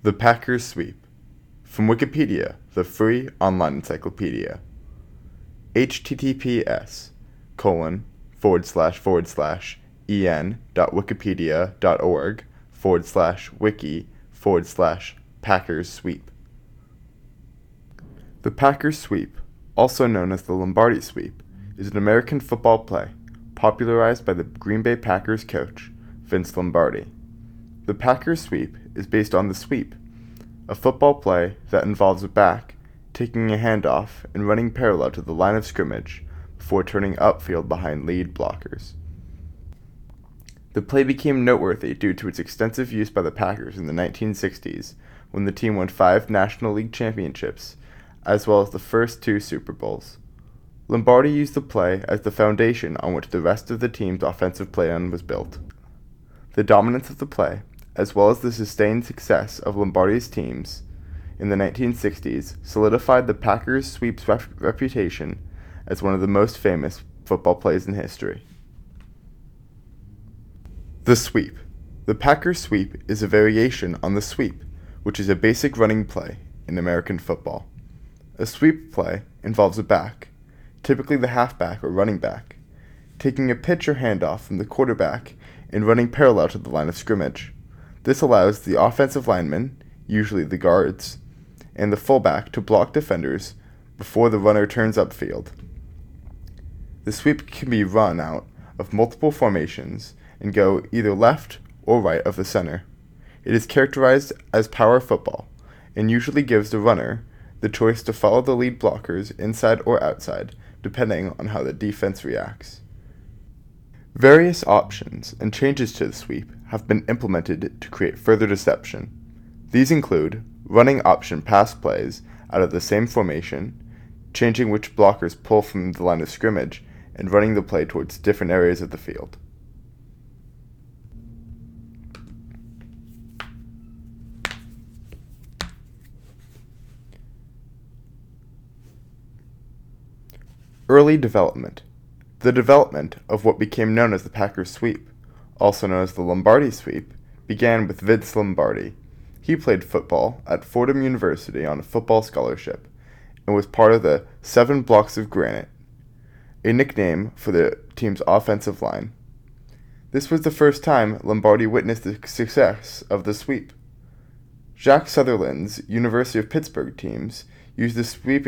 The Packers Sweep. From Wikipedia, the free online encyclopedia. https://en.wikipedia.org/wiki/Packers Sweep. The Packers Sweep, also known as the Lombardi Sweep, is an American football play popularized by the Green Bay Packers coach, Vince Lombardi. The Packers Sweep is based on the sweep, a football play that involves a back taking a handoff and running parallel to the line of scrimmage before turning upfield behind lead blockers. The play became noteworthy due to its extensive use by the Packers in the 1960s, when the team won 5 National League championships, as well as the first 2 Super Bowls. Lombardi used the play as the foundation on which the rest of the team's offensive plan was built. The dominance of the play, as well as the sustained success of Lombardi's teams in the 1960s, solidified the Packers Sweep's reputation as one of the most famous football plays in history. The Sweep. The Packers Sweep is a variation on the sweep, which is a basic running play in American football. A sweep play involves a back, typically the halfback or running back, taking a pitch or handoff from the quarterback and running parallel to the line of scrimmage. This allows the offensive linemen, usually the guards, and the fullback to block defenders before the runner turns upfield. The sweep can be run out of multiple formations and go either left or right of the center. It is characterized as power football and usually gives the runner the choice to follow the lead blockers inside or outside, depending on how the defense reacts. Various options and changes to the sweep have been implemented to create further deception. These include running option pass plays out of the same formation, changing which blockers pull from the line of scrimmage, and running the play towards different areas of the field. Early development. The development of what became known as the Packers Sweep, also known as the Lombardi Sweep, began with Vince Lombardi. He played football at Fordham University on a football scholarship and was part of the 7 Blocks of Granite, a nickname for the team's offensive line. This was the first time Lombardi witnessed the success of the sweep. Jack Sutherland's University of Pittsburgh teams used the sweep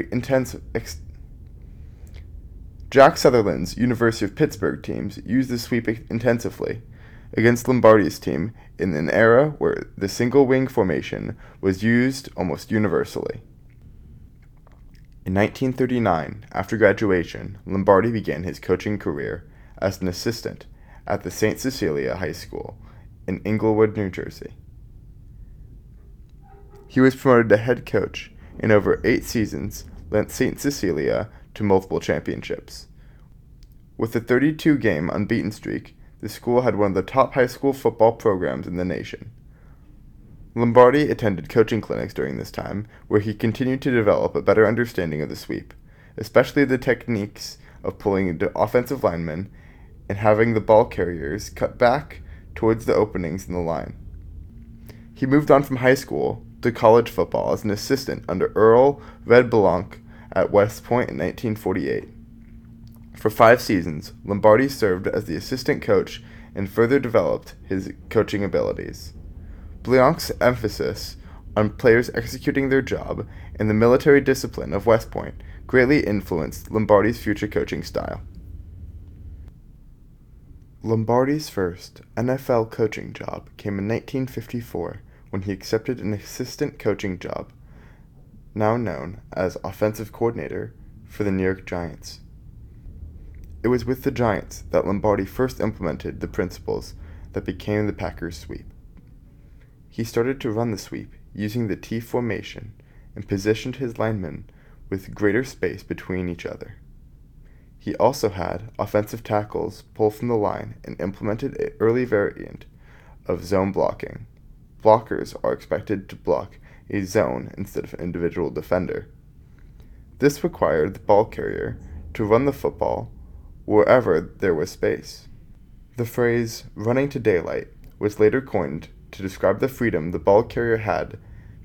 intensively against Lombardi's team in an era where the single wing formation was used almost universally. In 1939, after graduation, Lombardi began his coaching career as an assistant at the St. Cecilia High School in Englewood, New Jersey. He was promoted to head coach and over 8 seasons led St. Cecilia to multiple championships. With a 32-game unbeaten streak, the school had one of the top high school football programs in the nation. Lombardi attended coaching clinics during this time, where he continued to develop a better understanding of the sweep, especially the techniques of pulling the offensive linemen and having the ball carriers cut back towards the openings in the line. He moved on from high school to college football as an assistant under Earl Red Blanc at West Point in 1948. For 5 seasons, Lombardi served as the assistant coach and further developed his coaching abilities. Blanc's emphasis on players executing their job and the military discipline of West Point greatly influenced Lombardi's future coaching style. Lombardi's first NFL coaching job came in 1954 when he accepted an assistant coaching job, now known as offensive coordinator, for the New York Giants. It was with the Giants that Lombardi first implemented the principles that became the Packers Sweep. He started to run the sweep using the T formation and positioned his linemen with greater space between each other. He also had offensive tackles pull from the line and implemented an early variant of zone blocking. Blockers are expected to block a zone instead of an individual defender. This required the ball carrier to run the football wherever there was space. The phrase "running to daylight" was later coined to describe the freedom the ball carrier had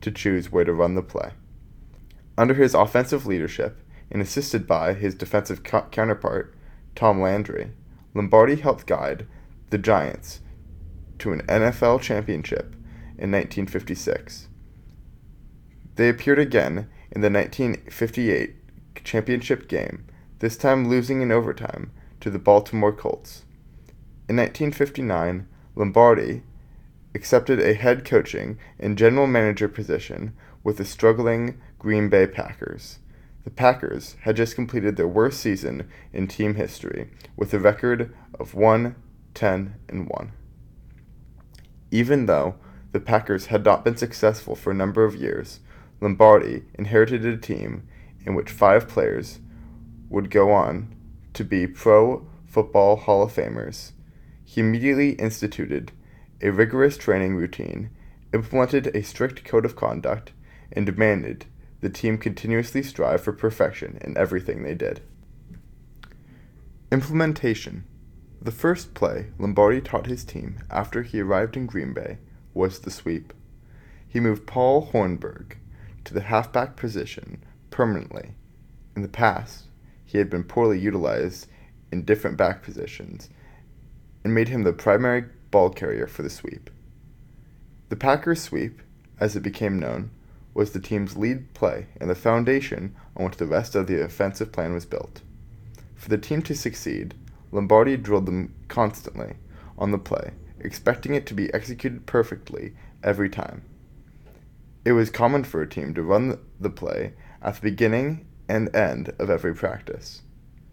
to choose where to run the play. Under his offensive leadership, and assisted by his defensive counterpart, Tom Landry, Lombardi helped guide the Giants to an NFL championship in 1956. They appeared again in the 1958 championship game, this time losing in overtime to the Baltimore Colts. In 1959, Lombardi accepted a head coaching and general manager position with the struggling Green Bay Packers. The Packers had just completed their worst season in team history with a record of 1-10-1. Even though the Packers had not been successful for a number of years, Lombardi inherited a team in which 5 players would go on to be Pro Football Hall of Famers. He immediately instituted a rigorous training routine, implemented a strict code of conduct, and demanded the team continuously strive for perfection in everything they did. Implementation. The first play Lombardi taught his team after he arrived in Green Bay was the sweep. He moved Paul Hornburg to the halfback position permanently. In the past, he had been poorly utilized in different back positions and made him the primary ball carrier for the sweep. The Packers sweep, as it became known, was the team's lead play and the foundation on which the rest of the offensive plan was built. For the team to succeed, Lombardi drilled them constantly on the play, expecting it to be executed perfectly every time. It was common for a team to run the play at the beginning and end of every practice.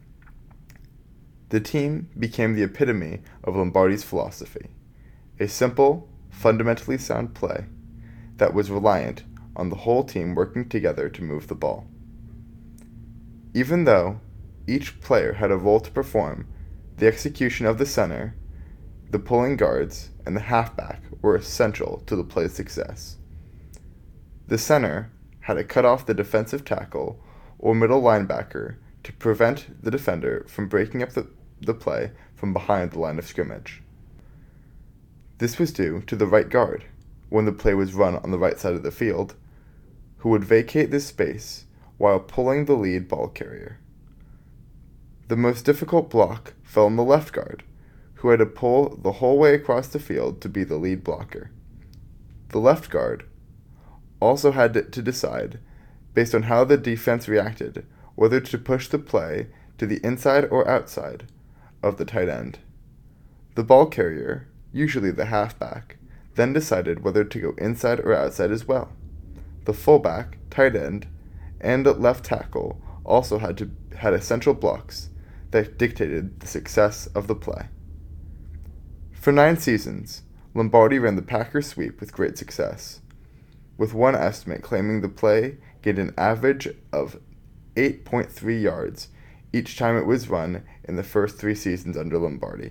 The team became the epitome of Lombardi's philosophy, a simple, fundamentally sound play that was reliant on the whole team working together to move the ball. Even though each player had a role to perform, the execution of the center, the pulling guards, and the halfback were essential to the play's success. The center had to cut off the defensive tackle or middle linebacker to prevent the defender from breaking up the play from behind the line of scrimmage. This was due to the right guard, when the play was run on the right side of the field, who would vacate this space while pulling the lead ball carrier. The most difficult block fell on the left guard, who had to pull the whole way across the field to be the lead blocker. The left guard also had to decide, based on how the defense reacted, whether to push the play to the inside or outside of the tight end. The ball carrier, usually the halfback, then decided whether to go inside or outside as well. The fullback, tight end, and left tackle also had essential blocks that dictated the success of the play. For 9 seasons, Lombardi ran the Packers sweep with great success, with one estimate claiming the play gained an average of 8.3 yards each time it was run in the first 3 seasons under Lombardi.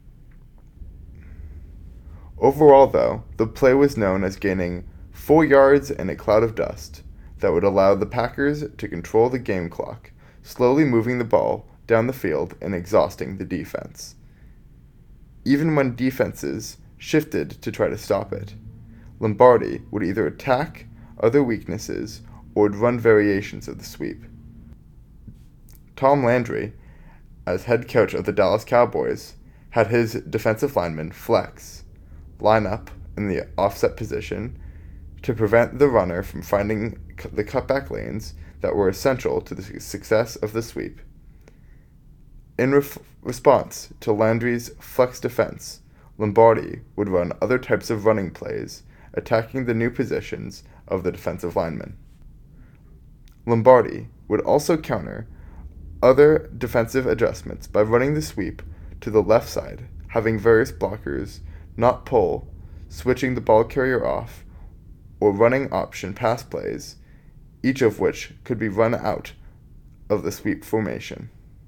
Overall, though, the play was known as gaining 4 yards and a cloud of dust that would allow the Packers to control the game clock, slowly moving the ball down the field and exhausting the defense. Even when defenses shifted to try to stop it, Lombardi would either attack other weaknesses or would run variations of the sweep. Tom Landry, as head coach of the Dallas Cowboys, had his defensive linemen flex, line up in the offset position to prevent the runner from finding the cutback lanes that were essential to the success of the sweep. In response to Landry's flex defense, Lombardi would run other types of running plays, attacking the new positions of the defensive linemen. Lombardi would also counter other defensive adjustments by running the sweep to the left side, having various blockers not pull, switching the ball carrier off, or running option pass plays, each of which could be run out of the sweep formation.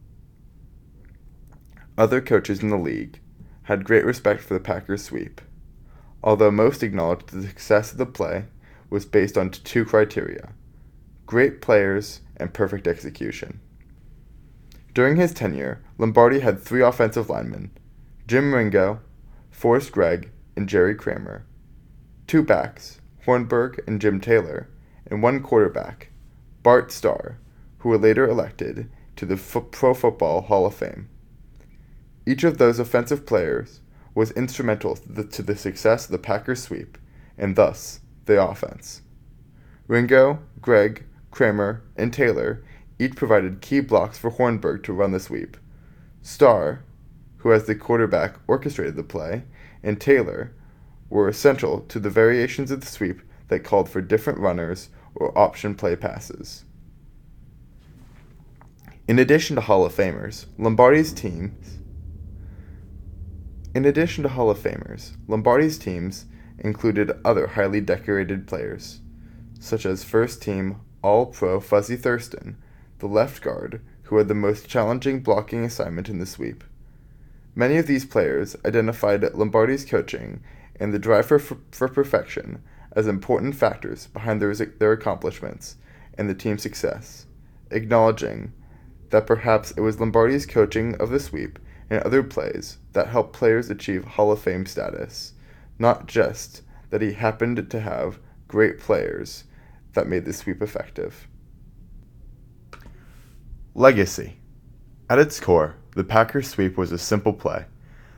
Other coaches in the league had great respect for the Packers sweep, although most acknowledged the success of the play was based on 2 criteria: great players and perfect execution. During his tenure, Lombardi had 3 offensive linemen, Jim Ringo, Forrest Gregg, and Jerry Kramer, 2 backs, Hornburg and Jim Taylor, and one quarterback, Bart Starr, who were later elected to the Pro Football Hall of Fame. Each of those offensive players was instrumental to the success of the Packers sweep, and thus the offense. Ringo, Gregg, Kramer, and Taylor each provided key blocks for Hornburg to run the sweep. Starr, who as the quarterback orchestrated the play, and Taylor were essential to the variations of the sweep that called for different runners or option play passes. In addition to Hall of Famers, Lombardi's teams included other highly decorated players, such as first-team All-Pro Fuzzy Thurston, the left guard, who had the most challenging blocking assignment in the sweep. Many of these players identified Lombardi's coaching and the drive for perfection as important factors behind their accomplishments and the team's success, acknowledging that perhaps it was Lombardi's coaching of the sweep and other plays that helped players achieve Hall of Fame status, not just that he happened to have great players that made the sweep effective. Legacy. At its core, the Packers sweep was a simple play.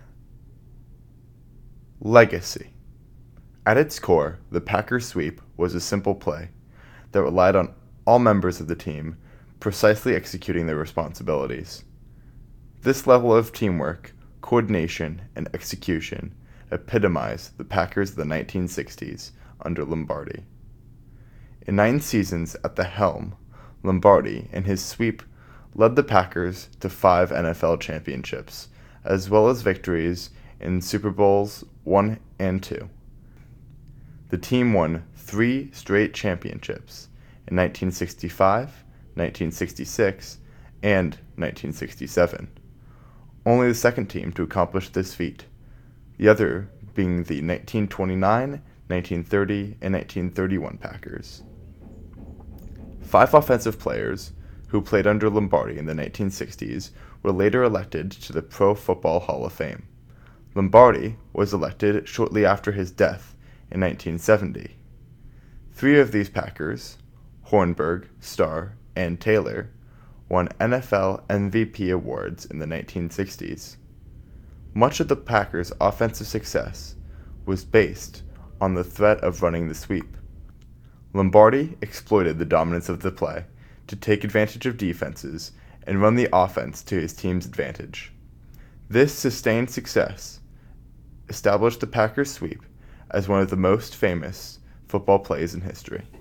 Legacy. At its core, the Packers sweep was a simple play that relied on all members of the team precisely executing their responsibilities. This level of teamwork, coordination, and execution epitomized the Packers of the 1960s under Lombardi. In 9 seasons at the helm, Lombardi and his sweep led the Packers to 5 NFL championships, as well as victories in Super Bowls I and II. The team won 3 straight championships in 1965, 1966, and 1967. Only the second team to accomplish this feat, the other being the 1929, 1930, and 1931 Packers. 5 offensive players who played under Lombardi in the 1960s were later elected to the Pro Football Hall of Fame. Lombardi was elected shortly after his death in 1970. 3 of these Packers, Hornburg, Starr, and Taylor, won NFL MVP awards in the 1960s. Much of the Packers' offensive success was based on the threat of running the sweep. Lombardi exploited the dominance of the play to take advantage of defenses and run the offense to his team's advantage. This sustained success established the Packers sweep as one of the most famous football plays in history.